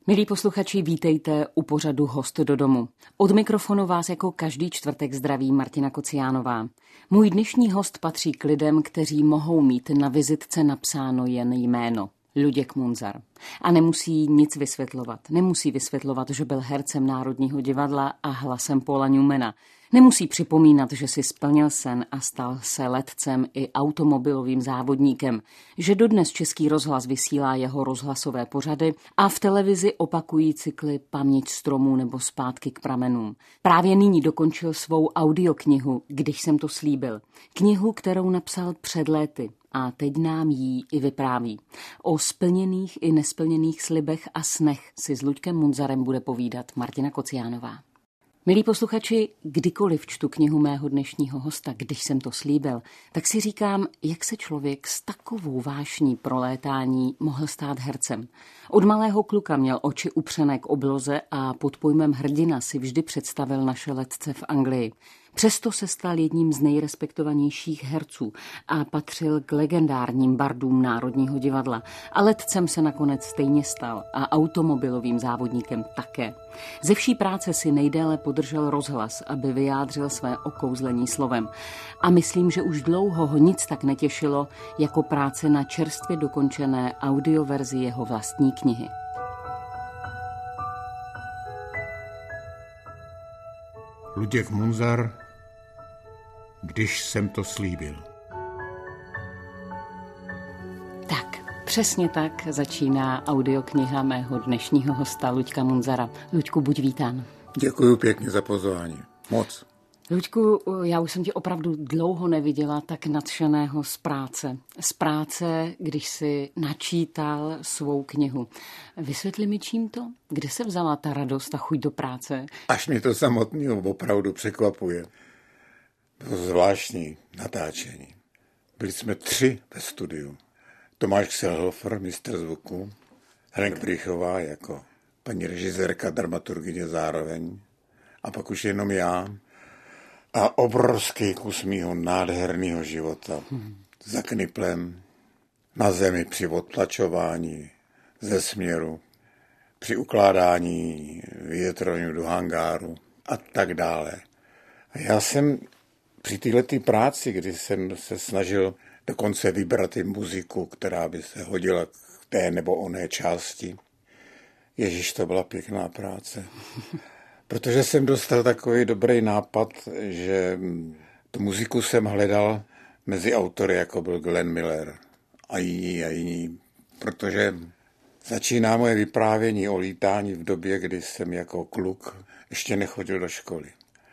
Milí posluchači, vítejte u pořadu Host do domu. Od mikrofonu vás jako každý čtvrtek zdraví Martina Kociánová. Můj dnešní host patří k lidem, kteří mohou mít na vizitce napsáno jen jméno. Luděk Munzar. A nemusí nic vysvětlovat. Nemusí vysvětlovat, že byl hercem Národního divadla a hlasem Paula Newmana. Nemusí připomínat, že si splnil sen a stal se letcem i automobilovým závodníkem, že dodnes Český rozhlas vysílá jeho rozhlasové pořady a v televizi opakují cykly Paměť stromů nebo Zpátky k pramenům. Právě nyní dokončil svou audioknihu Když jsem to slíbil. Knihu, kterou napsal před léty a teď nám jí i vypráví. O splněných i nesplněných slibech a snech si s Luďkem Munzarem bude povídat Martina Kociánová. Milí posluchači, kdykoliv čtu knihu mého dnešního hosta, Když jsem to slíbil, tak si říkám, jak se člověk s takovou vášní pro létání mohl stát hercem. Od malého kluka měl oči upřené k obloze a pod pojmem hrdina si vždy představil naše letce v Anglii. Přesto se stal jedním z nejrespektovanějších herců a patřil k legendárním bardům Národního divadla. A letcem se nakonec stejně stal a automobilovým závodníkem také. Ze vší práce si nejdéle podržel rozhlas, aby vyjádřil své okouzlení slovem. A myslím, že už dlouho ho nic tak netěšilo, jako práce na čerstvě dokončené audioverzi jeho vlastní knihy. Luděk Munzar, Když jsem to slíbil. Tak, přesně tak začíná audiokniha mého dnešního hosta Luďka Munzara. Luďku, buď vítán. Děkuji pěkně za pozvání. Moc. Luďku, já už jsem tě opravdu dlouho neviděla tak nadšeného z práce. Z práce, když jsi načítal svou knihu. Vysvětli mi, čím to? Kde se vzala ta radost a chuť do práce? Až mě to samotného opravdu překvapuje. Bylo zvláštní natáčení. Byli jsme 3 ve studiu. Tomáš Kselhofer, mistr zvuku, Henk Prýchová jako paní režisérka, dramaturgyně zároveň. A pak už jenom já. A obrovský kus mýho nádherného života. Za kniplem, na zemi při odtlačování ze směru, při ukládání větroňů do hangáru a tak dále. A já jsem při této práci, kdy jsem se snažil dokonce vybrat i muziku, která by se hodila k té nebo oné části. Ježiš, to byla pěkná práce. Protože jsem dostal takový dobrý nápad, že tu muziku jsem hledal mezi autory, jako byl Glenn Miller a jiní, protože začíná moje vyprávění o lítání v době, kdy jsem jako kluk ještě nechodil do školy.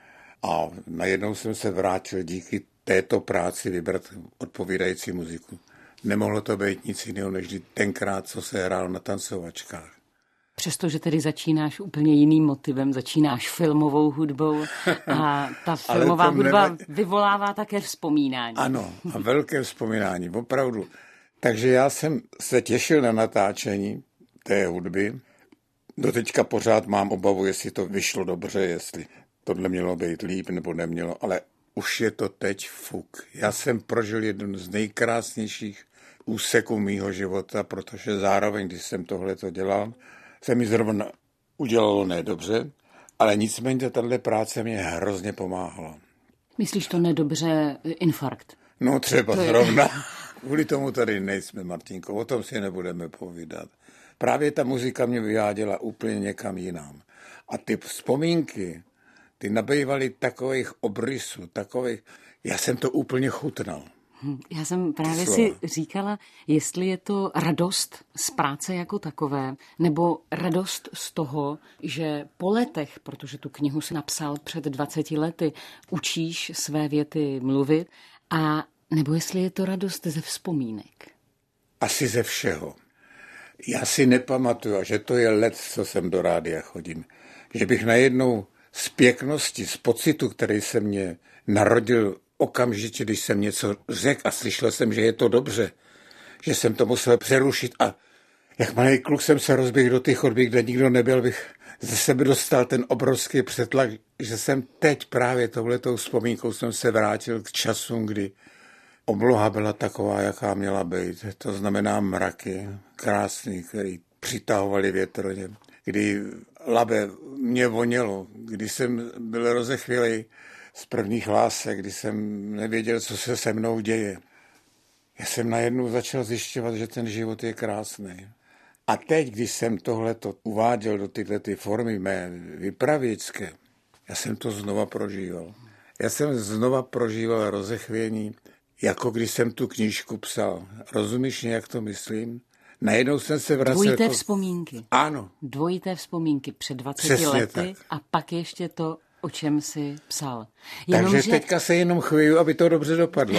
A najednou jsem se vrátil díky této práci vybrat odpovídající muziku. Nemohlo to být nic jiného, než tenkrát, co se hrál na tancovačkách. Přestože tedy začínáš úplně jiným motivem, začínáš filmovou hudbou a ta filmová hudba vyvolává také vzpomínání. Ano, a velké vzpomínání, opravdu. Takže já jsem se těšil na natáčení té hudby. Doteďka pořád mám obavu, jestli to vyšlo dobře, jestli tohle mělo být líp nebo nemělo, ale už je to teď fuk. Já jsem prožil jeden z nejkrásnějších úseků mýho života, protože zároveň, když jsem tohleto dělal, se mi zrovna udělalo nedobře, ale nicméně tato práce mě hrozně pomáhala. Myslíš to nedobře infarkt? No třeba zrovna. Kvůli tomu tady nejsme, Martinko, o tom si nebudeme povídat. Právě ta muzika mě vyváděla úplně někam jinam. A ty vzpomínky, ty nabývaly takových obrysů, takových... Já jsem to úplně chutnal. Já jsem právě si říkala, jestli je to radost z práce jako takové, nebo radost z toho, že po letech, protože tu knihu si napsal před 20 lety, učíš své věty mluvit, a nebo jestli je to radost ze vzpomínek. Asi ze všeho. Já si nepamatuju, že to je let, co jsem do rádia chodím, že bych najednou z pěknosti, z pocitu, který se mě narodil okamžitě, když jsem něco řekl a slyšel jsem, že je to dobře, že jsem to musel přerušit a jak malý kluk jsem se rozběhl do té chodby, kde nikdo nebyl, bych ze sebe dostal ten obrovský přetlak, že jsem teď právě touhletou vzpomínkou jsem se vrátil k časům, kdy obloha byla taková, jaká měla být. To znamená mraky, krásný, který přitahovali větroně. kdy labe mě vonělo, kdy jsem byl rozechvělej z prvních lásek, kdy jsem nevěděl, co se se mnou děje. Já jsem najednou začal zjišťovat, že ten život je krásný. A teď, když jsem tohleto uváděl do tyhle formy mé vypravěčské, já jsem to znova prožíval. Já jsem znova prožíval rozechvění, jako když jsem tu knížku psal. Rozumíš mě, jak to myslím? Najednou jsem se vracel... Dvojité vzpomínky. Ano. Dvojité vzpomínky před 20 Přesně lety tak. a pak ještě to, o čem jsi psal. Takže teďka se jenom chvěju, aby to dobře dopadlo.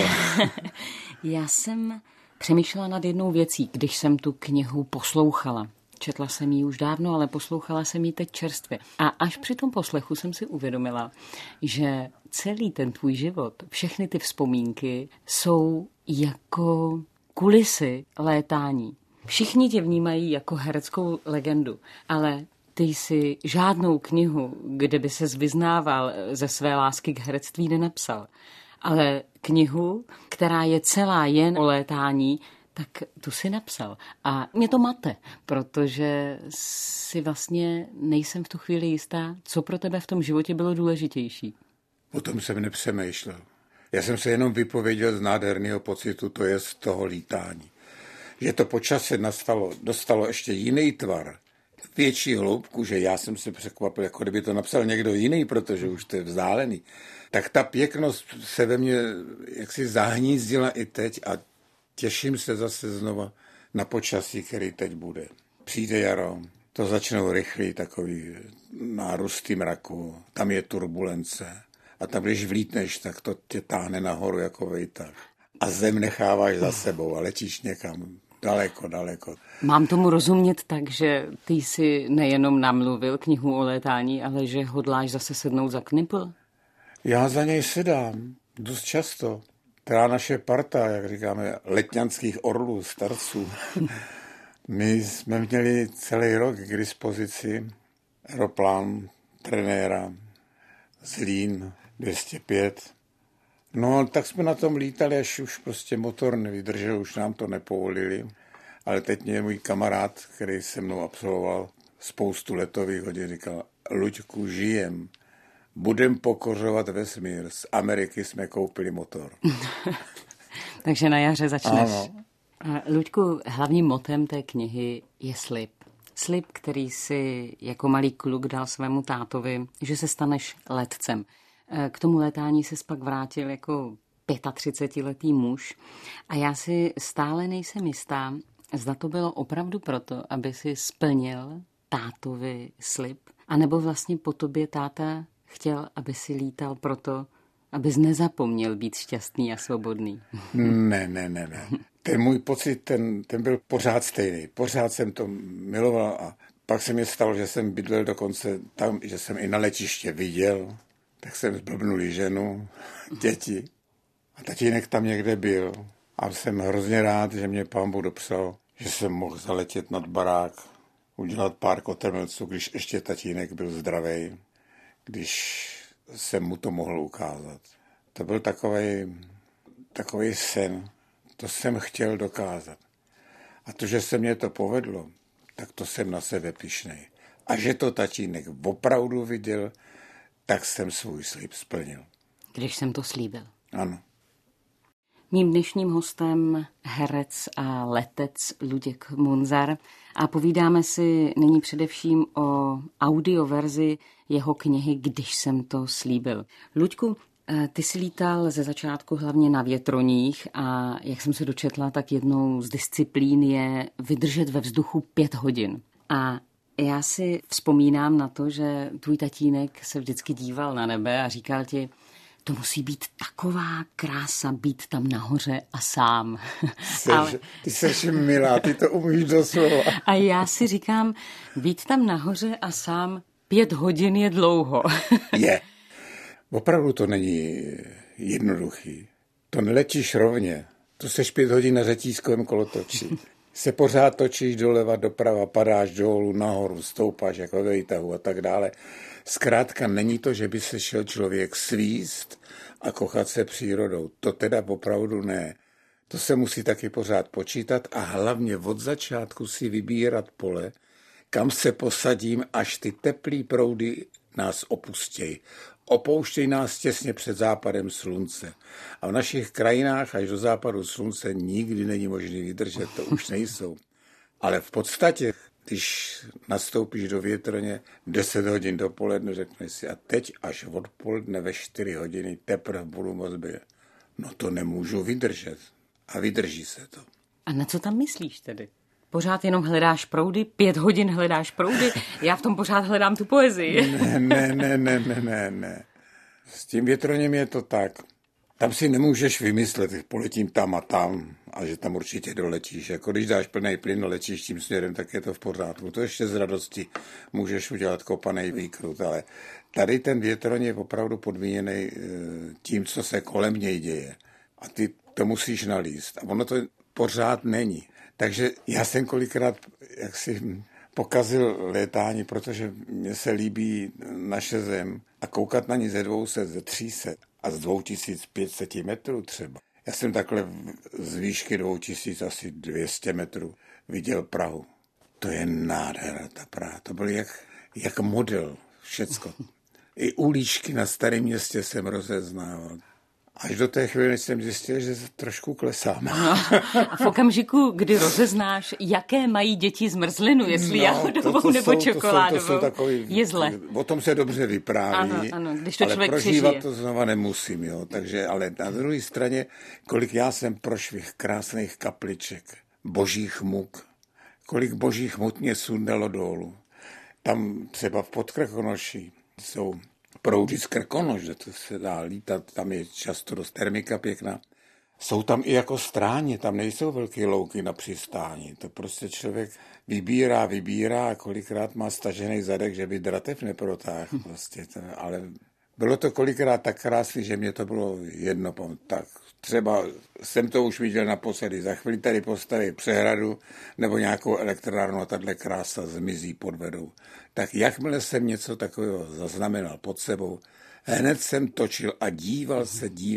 Já jsem přemýšlela nad jednou věcí, když jsem tu knihu poslouchala. Četla jsem ji už dávno, ale poslouchala jsem ji teď čerstvě. A až při tom poslechu jsem si uvědomila, že celý ten tvůj život, všechny ty vzpomínky jsou jako kulisy létání. Všichni tě vnímají jako hereckou legendu, ale ty jsi žádnou knihu, kde by ses vyznával ze své lásky k herectví, nenapsal. Ale knihu, která je celá jen o létání, tak tu si napsal. A mě to mate, protože si vlastně nejsem v tu chvíli jistá, co pro tebe v tom životě bylo důležitější. O tom jsem nepřemýšlel. Já jsem se jenom vypověděl z nádherného pocitu, to je z toho lítání. Že to po čase dostalo ještě jiný tvar, větší hloubku, že já jsem se překvapil, jako kdyby to napsal někdo jiný, protože už to je vzdálený. Tak ta pěknost se ve mně jaksi zahnízdila i teď a těším se zase znova na počasí, který teď bude. Přijde jaro, to začnou rychlý takový nárůsty mraku, tam je turbulence a tam, když vlítneš, tak to tě táhne nahoru jako vejtah. A zem necháváš za sebou a letíš někam daleko, daleko. Mám tomu rozumět tak, že ty jsi nejenom namluvil knihu o létání, ale že hodláš zase sednout za knipl? Já za něj sedám dost často. Teda naše parta, jak říkáme, letňanských orlů, starců. My jsme měli celý rok k dispozici aeroplán trenéra Zlín 205. No, tak jsme na tom lítali, až už prostě motor nevydržel, už nám to nepovolili. Ale teď mě můj kamarád, který se mnou absolvoval spoustu letových hodin, říkal, Luďku, žijem, budem pokořovat vesmír, z Ameriky jsme koupili motor. Takže na jaře začneš. Ano. Luďku, hlavním motem té knihy je slib. Slib, který si jako malý kluk dal svému tátovi, že se staneš letcem. K tomu létání se pak vrátil jako 35letý muž a já si stále nejsem jistá, zda to bylo opravdu proto, aby si splnil tátovi slib, anebo vlastně po tobě táta chtěl, aby si lítal proto, abys nezapomněl být šťastný a svobodný. Ne. Ten můj pocit, ten byl pořád stejný. Pořád jsem to miloval a pak se mi stalo, že jsem bydlel dokonce tam, že jsem i na letiště viděl, tak jsem zblbnul ženu, děti a tatínek tam někde byl. A jsem hrozně rád, že mě Pán Bůh dopřál, že jsem mohl zaletět nad barák, udělat pár kotrmelců, když ještě tatínek byl zdravý, když jsem mu to mohl ukázat. To byl takový sen, to jsem chtěl dokázat. A to, že se mě to povedlo, tak to jsem na sebe pyšnej. A že to tatínek opravdu viděl, tak jsem svůj slib splnil. Když jsem to slíbil. Ano. Mým dnešním hostem herec a letec Luděk Munzar a povídáme si nyní především o audioverzi jeho knihy Když jsem to slíbil. Luďku, ty jsi lítal ze začátku hlavně na větroních a jak jsem se dočetla, tak jednou z disciplín je vydržet ve vzduchu 5 hodin. A já si vzpomínám na to, že tvůj tatínek se vždycky díval na nebe a říkal ti, to musí být taková krása být tam nahoře a sám. Ty jsi milá, ty to umíš doslova. A já si říkám, být tam nahoře a sám 5 hodin je dlouho. Je. Opravdu to není jednoduchý. To neletíš rovně. To seš 5 hodin na řetízkovém kolotoči. Se pořád točíš doleva, doprava, padáš dolů, nahoru, stoupáš jako ve výtahu a tak dále. Zkrátka není to, že by se šel člověk svíst a kochat se přírodou. To teda opravdu ne. To se musí taky pořád počítat a hlavně od začátku si vybírat pole, kam se posadím, až ty teplý proudy nás opustějí. Opouštějí nás těsně před západem slunce. A v našich krajinách až do západu slunce nikdy není možné vydržet, to už nejsou. Ale v podstatě, když nastoupíš do větroně 10 hodin dopoledne, řekneš si, a teď až odpoledne ve 4 hodiny teprve budu moc být. No to nemůžu vydržet. A vydrží se to. A na co tam myslíš tedy? Pořád jenom hledáš proudy? 5 hodin hledáš proudy? Já v tom pořád hledám tu poezii. Ne. S tím větroněm je to tak. Tam si nemůžeš vymyslet, poletím tam a tam a že tam určitě doletíš. Jako když dáš plný plyn a letíš tím směrem, tak je to v pořádku. To ještě z radosti můžeš udělat kopaný výkrut, ale tady ten větroň je opravdu podmíněný tím, co se kolem něj děje. A ty to musíš nalíst. A ono to pořád není. Takže já jsem kolikrát jaksi pokazil létání, protože mně se líbí naše zem a koukat na ní ze 200, ze 300 a z 2500 metrů třeba. Já jsem takhle z výšky 2000 asi 200 metrů viděl Prahu. To je nádhera, ta Praha. To byl jak model, všecko. I uličky na Starém Městě jsem rozeznával. Až do té chvíli jsem zjistil, že trošku klesám. A v okamžiku, kdy rozeznáš, jaké mají děti zmrzlinu, jestli jahodovou nebo čokoládovou, je zle. O tom se dobře vypráví, ano, když to ale člověk prožívat přežije. to znova nemusím. Jo. Takže, ale na druhé straně, kolik já jsem prošvih krásných kapliček, božích muk, kolik božích muk mě sundalo dolů. Tam třeba v Podkrkonoší jsou proudy z Krkonoše, to se dá lítat, tam je často dost termika pěkná. Jsou tam i jako stráně, tam nejsou velké louky na přistání. To prostě člověk vybírá a kolikrát má stažený zadek, že by dratev neprotáhl. Prostě ale bylo to kolikrát tak krásný, že mě to bylo jedno. Tak třeba jsem to už viděl naposledy. Za chvíli tady postaví přehradu nebo nějakou elektrárnu a tahle krása zmizí pod vodou. Tak jakmile jsem něco takového zaznamenal pod sebou, hned jsem točil a díval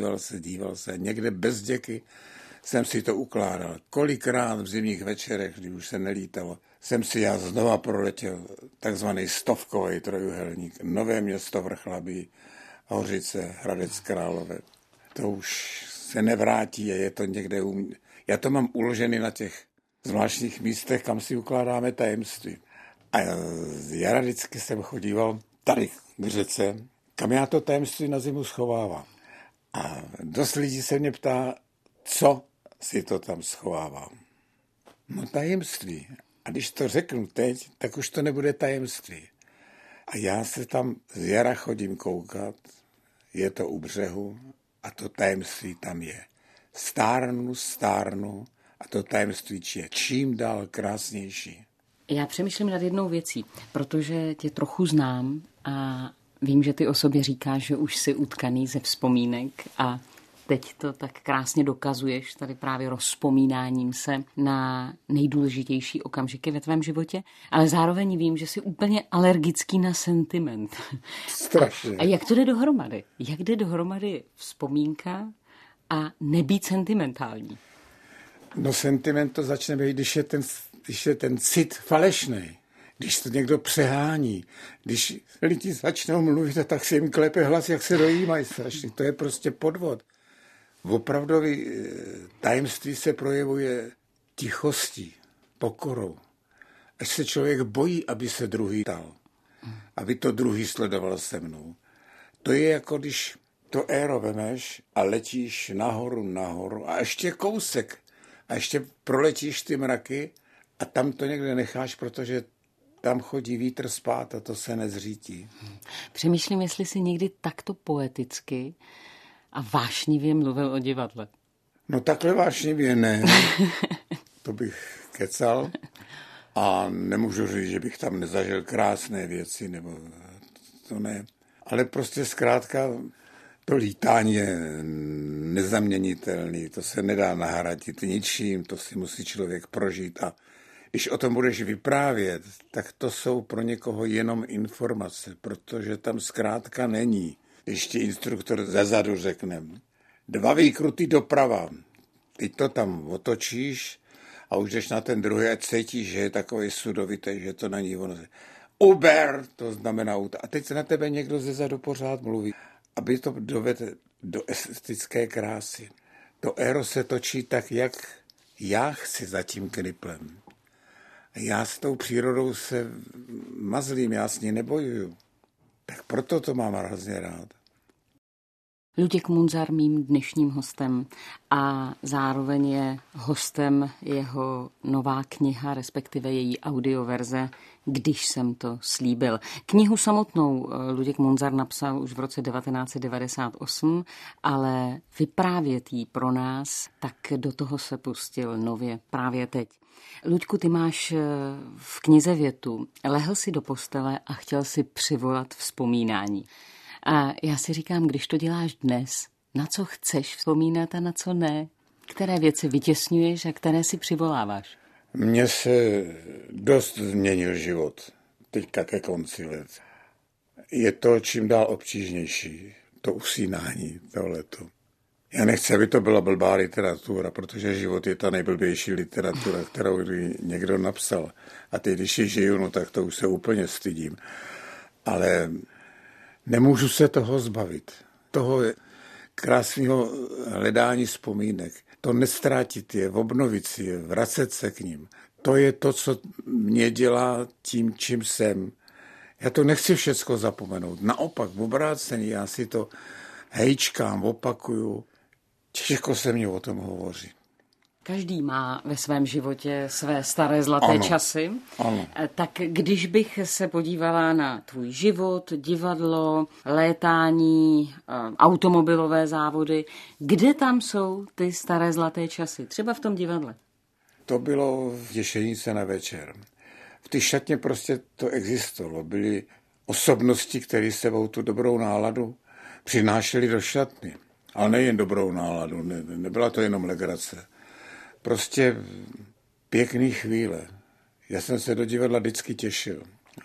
se. Někde bez děky jsem si to ukládal. Kolikrát v zimních večerech, když už se nelítalo, jsem si já znova proletěl takzvaný stovkový trojuhelník. Nové Město, Vrchlabí, Hořice, Hradec Králové. To už se nevrátí a je to někde Já to mám uložený na těch zvláštních místech, kam si ukládáme tajemství. A já vždycky jsem chodíval tady k řece, kam já to tajemství na zimu schovávám. A dost lidí se mě ptá, co si to tam schovávám. No tajemství. A když to řeknu teď, tak už to nebude tajemství. A já se tam z jara chodím koukat, je to u břehu a to tajemství tam je. Stárnu a to tajemství je čím dál krásnější. Já přemýšlím nad jednou věcí, protože tě trochu znám a vím, že ty o sobě říkáš, že už jsi utkaný ze vzpomínek a teď to tak krásně dokazuješ tady právě rozpomínáním se na nejdůležitější okamžiky ve tvém životě, ale zároveň vím, že jsi úplně alergický na sentiment. Strašně. A jak to jde dohromady? Jak jde dohromady vzpomínka a nebýt sentimentální? No sentiment to začne být, když je ten cit falešný, když to někdo přehání, když lidi začnou mluvit, tak se jim klepe hlas, jak se dojímají strašně. To je prostě podvod. Opravdový tajemství se projevuje tichostí, pokorou. Až se člověk bojí, aby se druhý ptal, aby to druhý sledoval se mnou. To je jako když to éro vemeš a letíš nahoru a ještě kousek a ještě proletíš ty mraky a tam to někde necháš, protože tam chodí vítr spát a to se nezřítí. Přemýšlím, jestli si někdy takto poeticky a vášnivě mluvil o divadle. No takhle vášnivě ne. To bych kecal a nemůžu říct, že bych tam nezažil krásné věci, nebo to ne. Ale prostě zkrátka to lítání je nezaměnitelný, to se nedá nahradit ničím, to si musí člověk prožít a když o tom budeš vyprávět, tak to jsou pro někoho jenom informace, protože tam zkrátka není. Když ti instruktor zezadu řekne, 2 výkruty doprava, ty to tam otočíš a už jdeš na ten druhý a cítíš, že je takový sudovitý, že to není ono. Uber, to znamená auto. A teď se na tebe někdo zezadu pořád mluví, aby to dovedl do estetické krásy. To éro se točí tak, jak já chci za tím kliplem. Já s tou přírodou se mazlím, já s ní nebojuju. Tak proto to mám hrozně rád. Luděk Munzar mým dnešním hostem a zároveň je hostem jeho nová kniha, respektive její audioverze Když jsem to slíbil. Knihu samotnou Luděk Munzar napsal už v roce 1998, ale vyprávět jí pro nás, tak do toho se pustil nově právě teď. Luďku, ty máš v knize větu: lehl si do postele a chtěl si přivolat vzpomínání. A já si říkám, když to děláš dnes, na co chceš vzpomínat a na co ne? Které věci vytěsňuješ a které si přivoláváš? Mně se dost změnil život, teďka ke konci let. Je to čím dál obtížnější, to usínání, tohleto. Já nechci, aby to byla blbá literatura, protože život je ta nejblbější literatura, kterou někdo napsal. A teď, když ji žiju, no tak to už se úplně stydím. Ale nemůžu se toho zbavit. Toho krásného hledání vzpomínek. To neztrátit je, obnovit si je, vracet se k ním. To je to, co mě dělá tím, čím jsem. Já to nechci všecko zapomenout. Naopak, v obrácení, já si to hejčkám, opakuju. Těžko se mně o tom hovoří. Každý má ve svém životě své staré zlaté časy. Ano. Tak když bych se podívala na tvůj život, divadlo, létání, automobilové závody, kde tam jsou ty staré zlaté časy? Třeba v tom divadle. To bylo v Těšenice na večer. V té šatně prostě to existovalo. Byly osobnosti, které s sebou tu dobrou náladu přinášely do šatny. Ale nejen dobrou náladu, nebyla to jenom legrace. Prostě pěkný chvíle. Já jsem se do divadla vždycky těšil.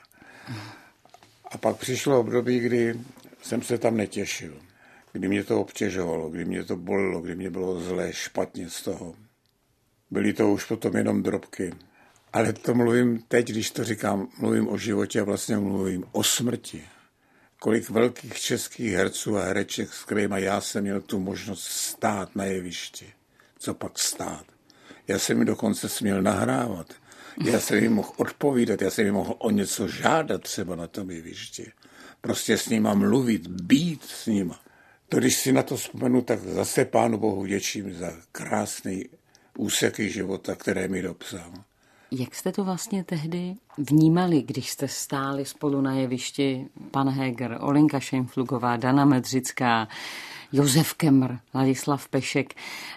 A pak přišlo období, kdy jsem se tam netěšil. Kdy mě to obtěžovalo, kdy mě to bolelo, kdy mě bylo zlé, špatně z toho. Byly to už potom jenom drobky. Ale to mluvím teď, když to říkám, mluvím o životě a vlastně mluvím o smrti. Kolik velkých českých herců a hereček, s kterými já jsem měl tu možnost stát na jevišti. Co pak stát? Já jsem mi dokonce směl nahrávat. Já jsem jim mohl odpovídat, já jsem jim mohl o něco žádat třeba na tom jevišti. Prostě s nima mluvit, být s nima. To, když si na to vzpomenu, tak zase Pánu Bohu děčím za krásný úseky života, které mi dopsal. Jak jste to vlastně tehdy vnímali, když jste stáli spolu na jevišti pan Heger, Olenka Šejnflugová, Dana Medřická, Josef Kemr, Ladislav Pešek?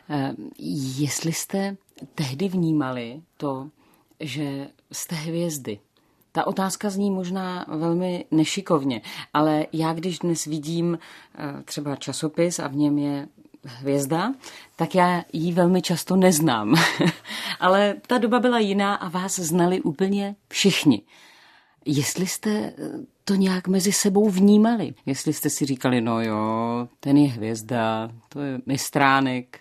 Jestli jste tehdy vnímali to, že jste hvězdy? Ta otázka zní možná velmi nešikovně, ale já když dnes vidím třeba časopis a v něm je hvězda, tak já ji velmi často neznám. Ale ta doba byla jiná a vás znali úplně všichni. Jestli jste to nějak mezi sebou vnímali, jestli jste si říkali, no jo, ten je hvězda, to je mistránek.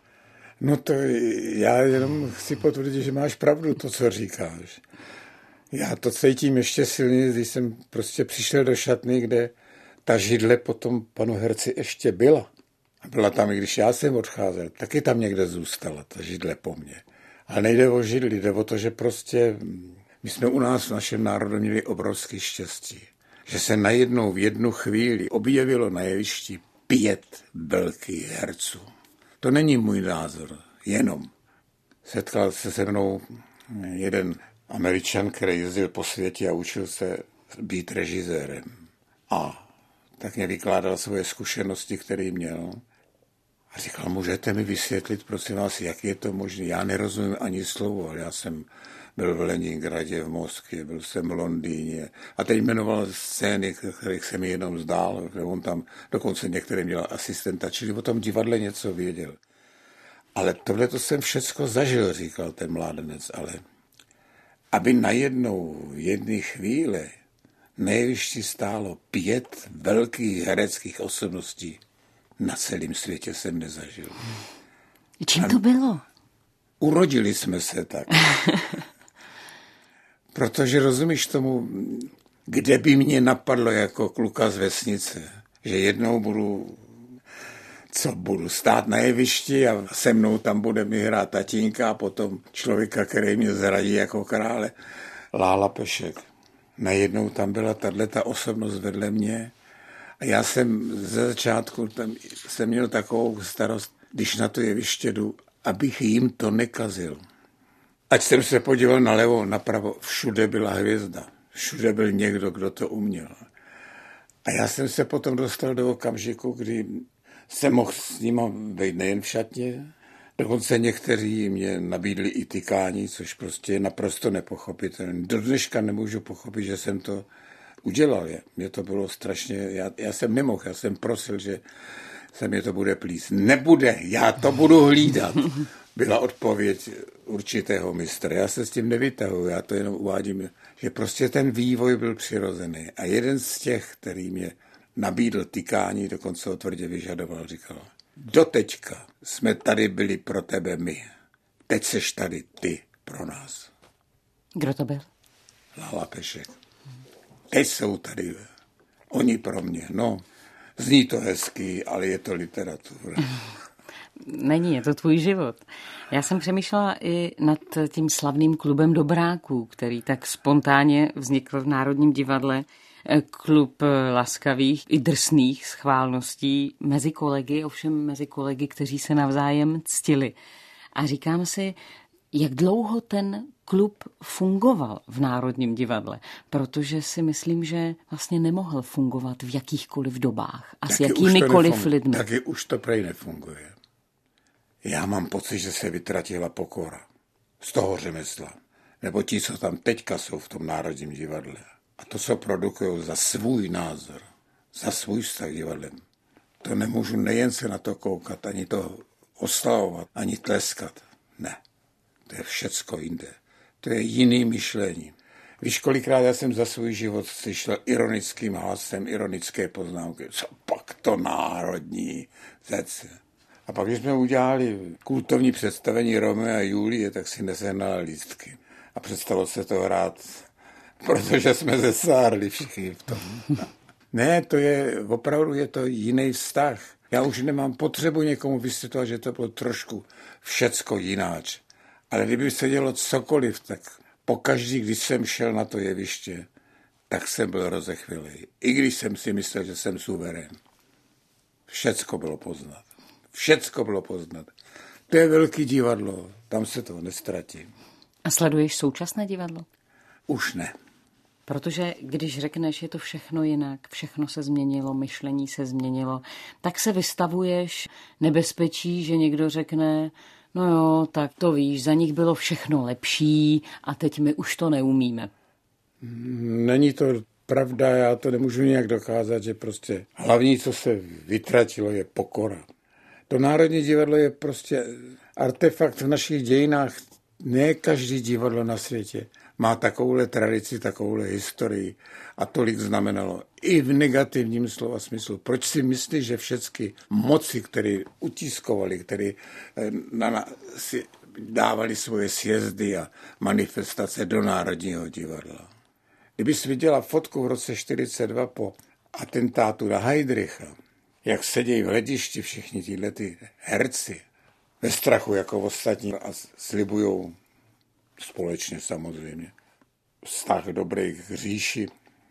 No to já jenom chci potvrdit, že máš pravdu to, co říkáš. Já to cítím ještě silněji, když jsem prostě přišel do šatny, kde ta židle po tom panu herci ještě byla. A byla tam, i když já jsem odcházel, taky tam někde zůstala ta židle po mně. Ale nejde o židli, jde o to, že prostě my jsme u nás v našem národu měli obrovský štěstí. Že se najednou v jednu chvíli objevilo na jevišti 5 velkých herců. To není můj názor, jenom. Setkal se mnou jeden Američan, který jezdil po světě a učil se být režisérem. A tak mě vykládal svoje zkušenosti, které měl. A říkal, můžete mi vysvětlit, prosím vás, jak je to možné? Já nerozumím ani slovo, ale já jsem byl v Leningradě, v Moskvě, byl jsem v Londýně. A teď jmenoval scény, kterých se mi jenom zdál, že on tam dokonce některé měl asistenta, čili o tom divadle něco věděl. Ale tohle to jsem všecko zažil, říkal ten mládenec, ale aby najednou v jedné chvíli na jevišti stálo 5 velkých hereckých osobností, na celém světě jsem nezažil. Čím to bylo? Urodili jsme se tak. Protože rozumíš tomu, kde by mě napadlo jako kluka z vesnice, že jednou budu stát na jevišti a se mnou tam bude mi hrát tatínka a potom člověka, který mě zradí jako krále, Lála Pešek. Najednou tam byla tato osobnost vedle mě a já jsem ze začátku jsem měl takovou starost, když na to jeviště jdu, abych jim to nekazil. Ať jsem se podíval nalevo, napravo, všude byla hvězda. Všude byl někdo, kdo to uměl. A já jsem se potom dostal do okamžiku, kdy jsem mohl s nima být nejen v šatně, dokonce někteří mě nabídli i tykání, což prostě je naprosto nepochopitelné. Do dneška nemůžu pochopit, že jsem to udělal. Mně to bylo strašně, já jsem nemohl, já jsem prosil, že se mě to bude plíst. Nebude, já to budu hlídat. Byla odpověď určitého mistra. Já se s tím nevytahuji, já to jenom uvádím, že prostě ten vývoj byl přirozený. A jeden z těch, který mě nabídl tykání, dokonce ho tvrdě vyžadoval, říkal, doteďka jsme tady byli pro tebe my. Teď seš tady ty pro nás. Kdo to byl? Lála Pešek. Teď jsou tady oni pro mě. No, zní to hezky, ale je to literatura. Není, je to tvůj život. Já jsem přemýšlela i nad tím slavným klubem dobráků, který tak spontánně vznikl v Národním divadle. Klub laskavých i drsných schválností mezi kolegy, ovšem mezi kolegy, kteří se navzájem ctili. A říkám si, jak dlouho ten klub fungoval v Národním divadle, protože si myslím, že vlastně nemohl fungovat v jakýchkoliv dobách a s jakýmikoliv lidmi. Taky už to prej nefunguje. Já mám pocit, že se vytratila pokora z toho řemesla. Nebo ti, co tam teďka jsou v tom Národním divadle. A to, co produkují za svůj názor, za svůj vztah divadlem. To nemůžu nejen se na to koukat, ani to oslavovat, ani tleskat. Ne, to je všecko jinde. To je jiný myšlení. Víš, kolikrát já jsem za svůj život slyšel ironickým hlasem, ironické poznámky. Co pak to národní zece? A pak, když jsme udělali kultovní představení Romea a Julie, tak si nesehnala lístky. A přestalo se to hrát, protože jsme zesárli všichni v tom. Ne, to je, opravdu je to jiný vztah. Já už nemám potřebu někomu vysvětlovat, že to bylo trošku všecko jináč. Ale kdyby se dělo cokoliv, tak pokaždý, když jsem šel na to jeviště, tak jsem byl rozechvělej. I když jsem si myslel, že jsem suverén. Všecko bylo poznat. Všecko bylo poznat. To je velký divadlo, tam se to nestratí. A sleduješ současné divadlo? Už ne. Protože když řekneš, je to všechno jinak, všechno se změnilo, myšlení se změnilo, tak se vystavuješ nebezpečí, že někdo řekne, no jo, tak to víš, za nich bylo všechno lepší a teď my už to neumíme. Není to pravda, já to nemůžu nějak dokázat, že prostě hlavní, co se vytratilo, je pokora. To Národní divadlo je prostě artefakt v našich dějinách. Ne každý divadlo na světě má takovouhle tradici, takovouhle historii a tolik znamenalo. I v negativním slova smyslu. Proč si myslíš, že všechny moci, které utiskovali, které si dávali svoje sjezdy a manifestace do Národního divadla? Kdybys viděla fotku v roce 1942 po atentátu na Heydricha, jak sedějí v hledišti všichni ty herci, ve strachu jako ostatní a slibujou společně samozřejmě vztah dobrý k říši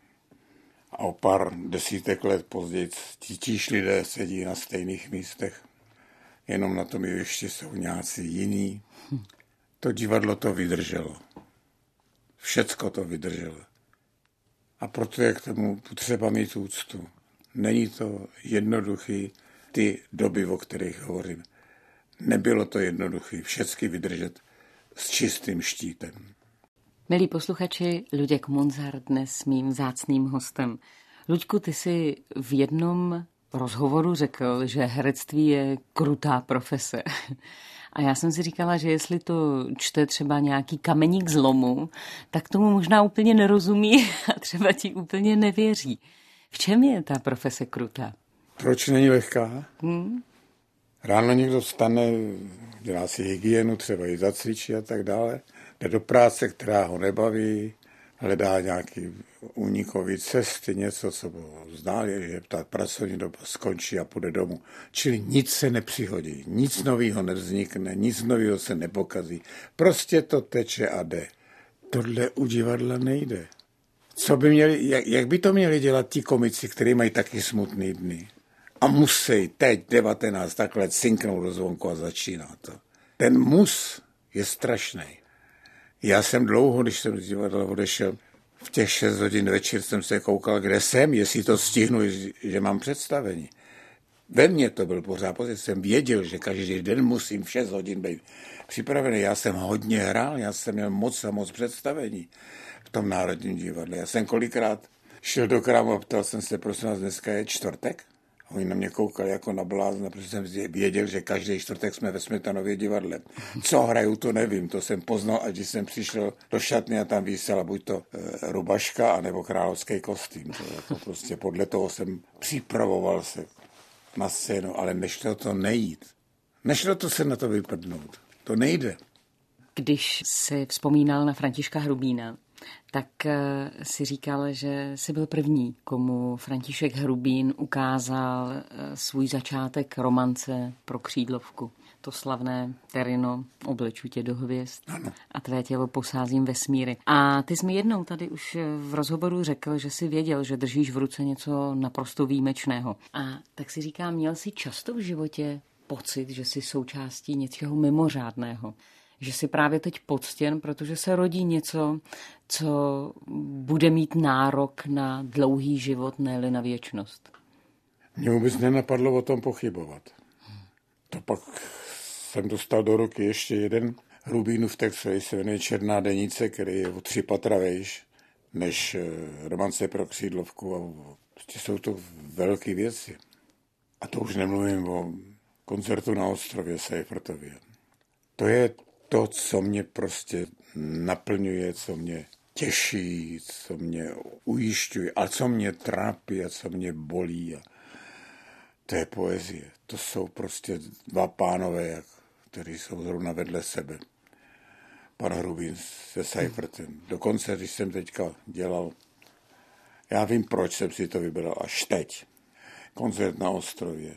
a o pár desítek let později tíž lidé sedí na stejných místech, jenom na tom ještě jsou nějací jiní. To divadlo to vydrželo. Všecko to vydrželo. A proto je k tomu potřeba mít úctu. Není to jednoduchý, ty doby, o kterých hovořím. Nebylo to jednoduché všecky vydržet s čistým štítem. Milí posluchači, Luděk Munzar dnes mým vzácným hostem. Luďku, ty jsi v jednom rozhovoru řekl, že herectví je krutá profese. A já jsem si říkala, že jestli to čte třeba nějaký kameník zlomu, tak tomu možná úplně nerozumí a třeba ti úplně nevěří. V čem je ta profese krutá? Proč není lehká? Ráno někdo vstane, dělá si hygienu, třeba i zacvičí a tak dále, jde do práce, která ho nebaví, hledá nějaký únikový cesty, něco, co zná, že ta pracovní doba skončí a půjde domů. Čili nic se nepřihodí, nic nového nevznikne, nic nového se nepokazí. Prostě to teče a jde. Tohle u divadla nejde. Co by měli, jak by to měli dělat ti komici, kteří mají taky smutný dny? A musí teď 19 takhle cinknout do zvonku a začíná to. Ten mus je strašný. Já jsem dlouho, když jsem z divadla odešel, v těch 6 hodin večer jsem se koukal, kde jsem, jestli to stihnu, že mám představení. Ve mně to byl pořád, protože jsem věděl, že každý den musím v 6 hodin být připravený. Já jsem hodně hrál, já jsem měl moc a moc představení v tom Národním divadle. Já jsem kolikrát šel do krámu a ptal jsem se, prosím vás, dneska je čtvrtek? Oni na mě koukali jako na blázna, protože jsem věděl, že každý čtvrtek jsme ve Smetanově divadle. Co hraju, to nevím, to jsem poznal, až když jsem přišel do šatny a tam vysela buď to rubaška, anebo královský kostým. To prostě podle toho jsem připravoval se na scénu, ale nešlo to nejít. Nešlo to se na to vyprdnout. To nejde. Když si vzpomínal na Františka Hrubína, tak si říkal, že jsi byl první, komu František Hrubín ukázal svůj začátek romance pro křídlovku. To slavné Terino, obleču tě do hvězd a tvé tělo posázím vesmíry. A ty jsi mi jednou tady už v rozhovoru řekl, že jsi věděl, že držíš v ruce něco naprosto výjimečného. A tak si říkám, měl jsi často v životě pocit, že jsi součástí něčeho mimořádného? Že si právě teď poctěn, protože se rodí něco, co bude mít nárok na dlouhý život, ne-li na věčnost. Mně vůbec nenapadlo o tom pochybovat. To pak jsem dostal do ruky ještě jeden Hrubínův text, který se jmenuje Černá denice, který je o 3 patra vejš než Romance pro křídlovku. A prostě jsou to velké věci. A to už nemluvím o koncertu na ostrově Seyfertově. To je to, co mě prostě naplňuje, co mě těší, co mě ujišťuje, a co mě trápí a co mě bolí. A to je poezie. To jsou prostě 2 pánové, kteří jsou zrovna vedle sebe. Pan Hrubín se Seyfertem. Dokonce, když jsem teďka dělal, já vím, proč jsem si to vybral až teď, koncert na ostrově,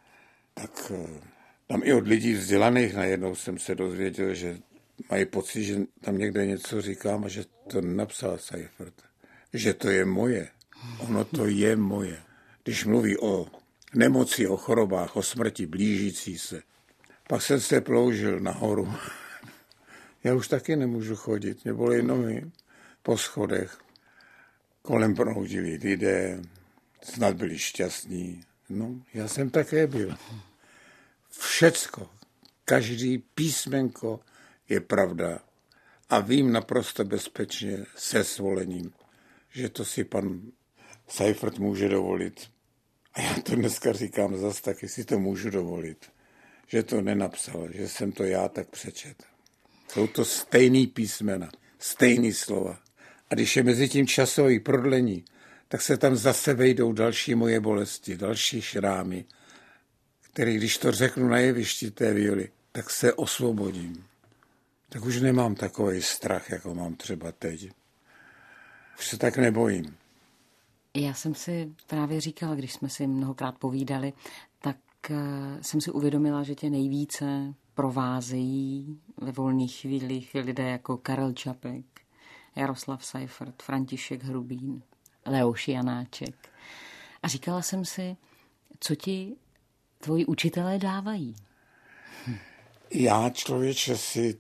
tak tam i od lidí vzdělaných najednou jsem se dozvěděl, že mají pocit, že tam někde něco říkám a že to napsal Seyfert. Že to je moje. Ono to je moje. Když mluví o nemoci, o chorobách, o smrti blížící se. Pak jsem se ploužil nahoru. Já už taky nemůžu chodit. Mě bolí nohy po schodech. Kolem proudili lidé. Snad byli šťastní. No, já jsem také byl. Všecko, každý písmenko je pravda a vím naprosto bezpečně se svolením, že to si pan Seyfert může dovolit. A já to dneska říkám zas taky, si to můžu dovolit, že to nenapsal, že jsem to já tak přečet. Jsou to stejný písmena, stejný slova. A když je mezi tím časový prodlení, tak se tam zase vejdou další moje bolesti, další šrámy, který, když to řeknu na jevišti té violy, tak se osvobodím. Tak už nemám takový strach, jako mám třeba teď. Už se tak nebojím. Já jsem si právě říkala, když jsme si mnohokrát povídali, tak jsem si uvědomila, že tě nejvíce provázejí ve volných chvílích lidé jako Karel Čapek, Jaroslav Seyfert, František Hrubín, Leoš Janáček. A říkala jsem si, co ti tvoji učitelé dávají? Já, člověče, si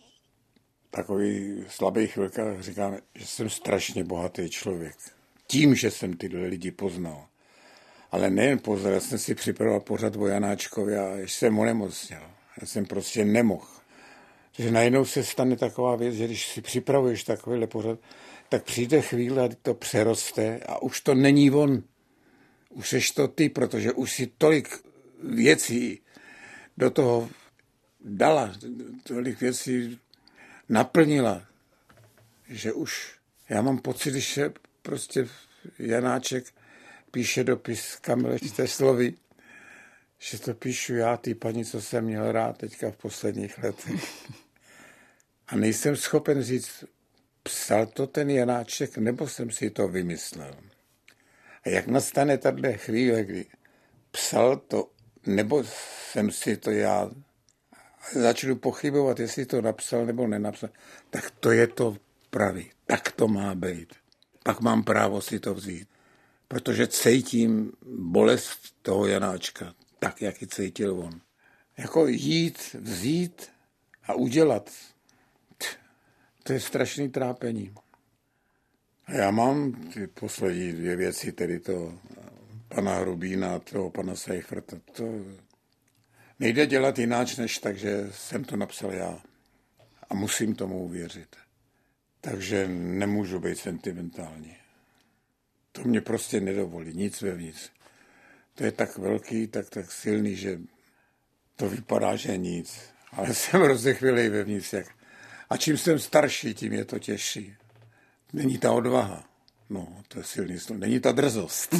takový slabý chvilkách říkám, že jsem strašně bohatý člověk. Tím, že jsem tyhle lidi poznal. Ale nejen poznal, já jsem si připravoval pořad o Janáčkovi a ještě jsem onemocněl. Já jsem prostě nemohl. Takže najednou se stane taková věc, že když si připravuješ takovýhle pořad, tak přijde chvíle a to přeroste a už to není on. Už seš to ty, protože už si tolik věcí do toho dala, tolik věcí naplnila, že už já mám pocit, když se prostě Janáček píše dopis Kamile Čteslovi, že to píšu já, ty paní, co jsem měl rád teďka v posledních letech. A nejsem schopen říct, psal to ten Janáček, nebo jsem si to vymyslel. A jak nastane tato chvíle, kdy psal to, nebo jsem si to já, začnu pochybovat, jestli to napsal nebo nenapsal, tak to je to pravý, tak to má být. Pak mám právo si to vzít, protože cítím bolest toho Janáčka, tak, jak ji cítil on. Jako jít, vzít a udělat, to je strašný trápení. A já mám ty poslední 2 věci, tedy to pana Hrubína a toho pana Seiferta. To nejde dělat jináč, než tak, že jsem to napsal já. A musím tomu uvěřit. Takže nemůžu být sentimentální. To mě prostě nedovolí, nic vevnitř. To je tak velký, tak silný, že to vypadá, že nic. Ale jsem rozechvělej vevnitř. A čím jsem starší, tím je to těžší. Není ta odvaha. No, to je silný slovo. Není ta drzost,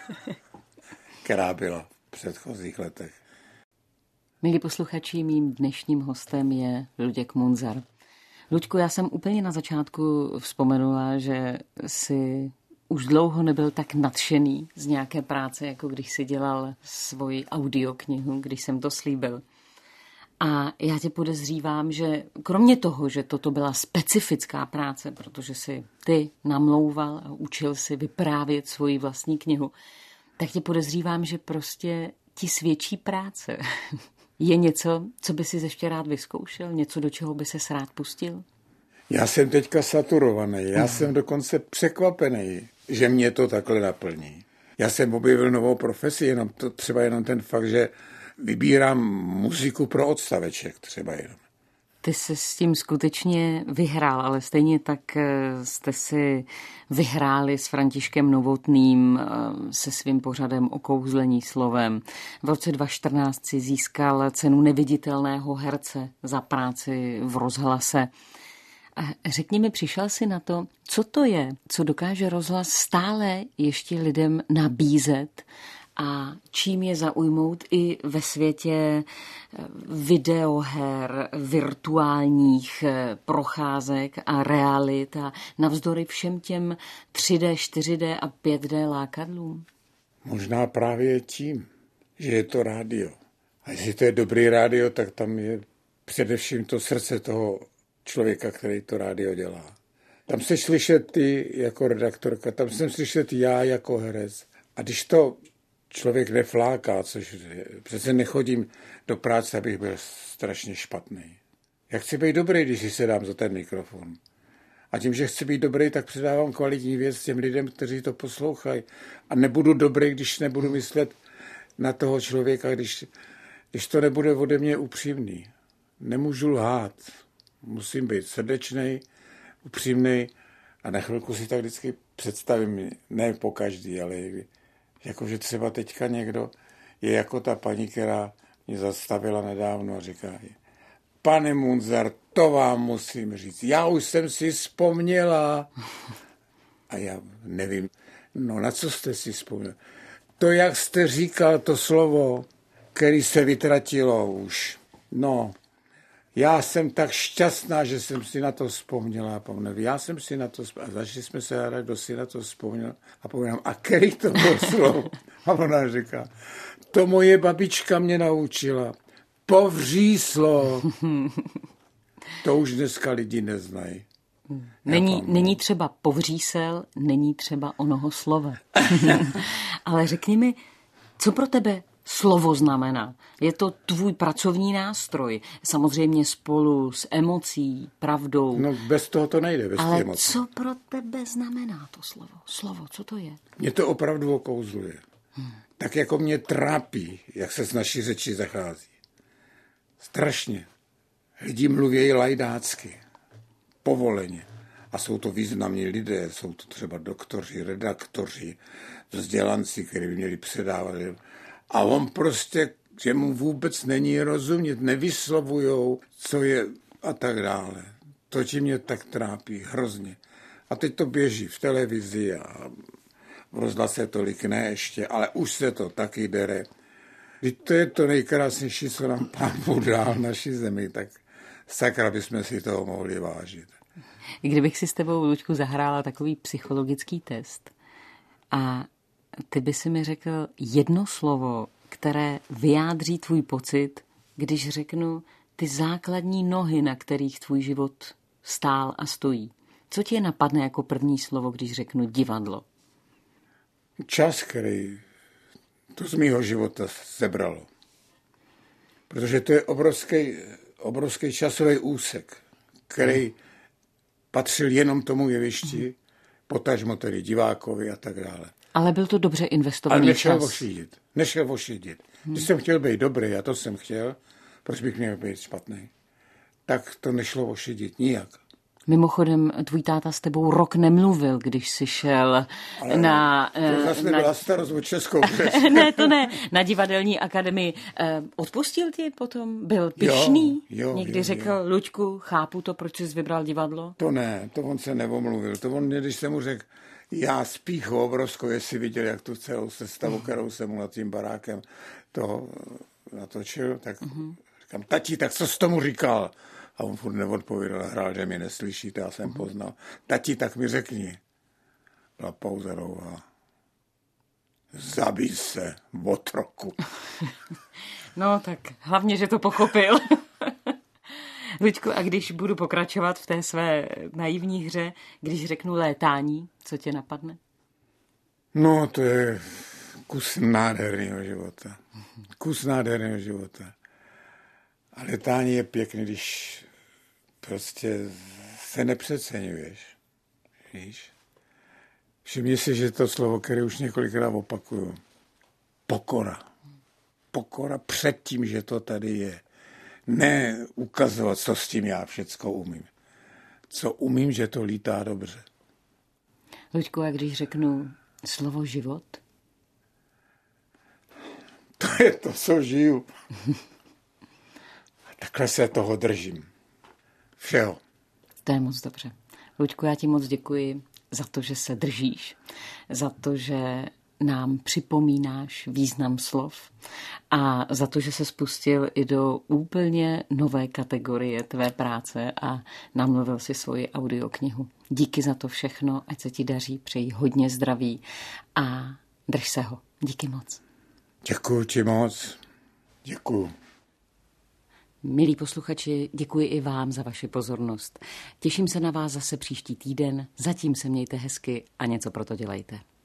která byla v předchozích letech. Milí posluchači, mým dnešním hostem je Luděk Munzar. Luďku, já jsem úplně na začátku vzpomenula, že si už dlouho nebyl tak nadšený z nějaké práce, jako když si dělal svoji audioknihu, když jsem to slíbil. A já tě podezřívám, že kromě toho, že toto byla specifická práce, protože si ty namlouval a učil si vyprávět svoji vlastní knihu, tak tě podezřívám, že prostě ti svědčí práce. Je něco, co by si ještě rád vyzkoušel? Něco, do čeho by ses rád pustil? Já jsem teďka saturovaný. Já jsem dokonce překvapený, že mě to takhle naplní. Já jsem objevil novou profesi, třeba jenom ten fakt, že vybírám muziku pro odstaveček třeba jenom. Ty se s tím skutečně vyhrál, ale stejně tak jste si vyhráli s Františkem Novotným se svým pořadem Okouzlení slovem. V roce 2014 si získal cenu neviditelného herce za práci v rozhlase. Řekni mi, přišel jsi na to, co to je, co dokáže rozhlas stále ještě lidem nabízet a čím je zaujmout i ve světě videoher, virtuálních procházek a realit a navzdory všem těm 3D, 4D a 5D lákadlům? Možná právě tím, že je to rádio. A jestli to je dobrý rádio, tak tam je především to srdce toho člověka, který to rádio dělá. Tam se slyšet ty jako redaktorka, tam jsem slyšet já jako herec. A když to člověk nefláká, což přece nechodím do práce, abych byl strašně špatný. Já chci být dobrý, když si se dám za ten mikrofon. A tím, že chci být dobrý, tak předávám kvalitní věc těm lidem, kteří to poslouchají. A nebudu dobrý, když nebudu myslet na toho člověka, když to nebude ode mě upřímný. Nemůžu lhát. Musím být srdečnej, upřímnej a na chvilku si tak vždycky představím, ne po každý, ale jakože třeba teďka někdo je jako ta paní, která mě zastavila nedávno a říká, pane Munzar, to vám musím říct, já už jsem si vzpomněla. A já nevím, no na co jste si vzpomněl? To, jak jste říkal to slovo, který se vytratilo už. No, já jsem tak šťastná, že jsem si na to vzpomněla. Já jsem si na to vzpomněla. A začali jsme se hrát, kdo si na to vzpomněl. A povídám, a který to bylo slovo? A ona říká, to moje babička mě naučila. Povříslo. To už dneska lidi neznají. Není třeba povřísel, není třeba onoho slova. Ale řekni mi, co pro tebe slovo znamená? Je to tvůj pracovní nástroj, samozřejmě spolu s emocí, pravdou. No bez toho to nejde, bez ale emocí. Co pro tebe znamená to slovo? Slovo, co to je? Mě to opravdu okouzluje. Tak jako mě trápí, jak se s naší řeči zachází. Strašně. Lidi mluví lajdácky, povoleně. A jsou to významní lidé, jsou to třeba doktoři, redaktoři, vzdělanci, kteří by měli předávat. A on prostě, že mu vůbec není rozumět, nevyslovujou, co je a tak dále. To, čím mě tak trápí, hrozně. A teď to běží v televizi a v rozhlase tolik ne ještě, ale už se to taky dere. Když to je to nejkrásnější, co nám Pán Bůh dal naší zemi, tak sakra bychom si toho mohli vážit. Kdybych si s tebou, Luďku, zahrála takový psychologický test a ty by si mi řekl jedno slovo, které vyjádří tvůj pocit, když řeknu ty základní nohy, na kterých tvůj život stál a stojí. Co ti napadne jako první slovo, když řeknu divadlo? Čas, který to z mýho života sebralo. Protože to je obrovský časový úsek, který patřil jenom tomu jevišti, potažmo tedy divákovi a tak dále. Ale byl to dobře investovaný čas. Ale nešel ošidit. Když jsem chtěl být dobrý, a to jsem chtěl, proč bych měl být špatný, tak to nešlo ošidit nijak. Mimochodem, tvůj táta s tebou rok nemluvil, když jsi šel na... To zase nebyla starost o Českou Ne, na divadelní akademii. Odpustil ti potom? Byl pyšný? Někdy řekl, Luďku, chápu to, proč jsi vybral divadlo? To ne, to on se neomluvil. To on, když jsem mu řekl, já spíchu obrovskou, jestli viděl, jak tu celou sestavu, kterou jsem mu nad tím barákem toho natočil, tak říkám, tati, tak co jsi tomu říkal? A on furt neodpověděl, hrál, že mě neslyšíte, já jsem poznal. Tati, tak mi řekni. Byla pauza dlouhá. Zabij se, otroku. No tak hlavně, že to pochopil. Luďku, a když budu pokračovat v té své naivní hře, když řeknu létání, co tě napadne? No, to je kus nádherného života. Kus nádherného života. A létání je pěkný, když prostě se nepřeceňuješ. Víš? Všimni si, že to slovo, které už několikrát opakuju. Pokora. Pokora před tím, že to tady je. Ne ukazovat, co s tím já všecko umím. Co umím, že to lítá dobře. Luďku, a když řeknu slovo život? To je to, co žiju. Takhle se toho držím. Všeho. To je moc dobře. Luďku, já ti moc děkuji za to, že se držíš, za to, že nám připomínáš význam slov a za to, že se spustil i do úplně nové kategorie tvé práce a namluvil si svoji audioknihu. Díky za to všechno, ať se ti daří, přeji hodně zdraví a drž se ho. Díky moc. Děkuji ti moc. Děkuji. Milí posluchači, děkuji i vám za vaši pozornost. Těším se na vás zase příští týden, zatím se mějte hezky a něco pro to dělejte.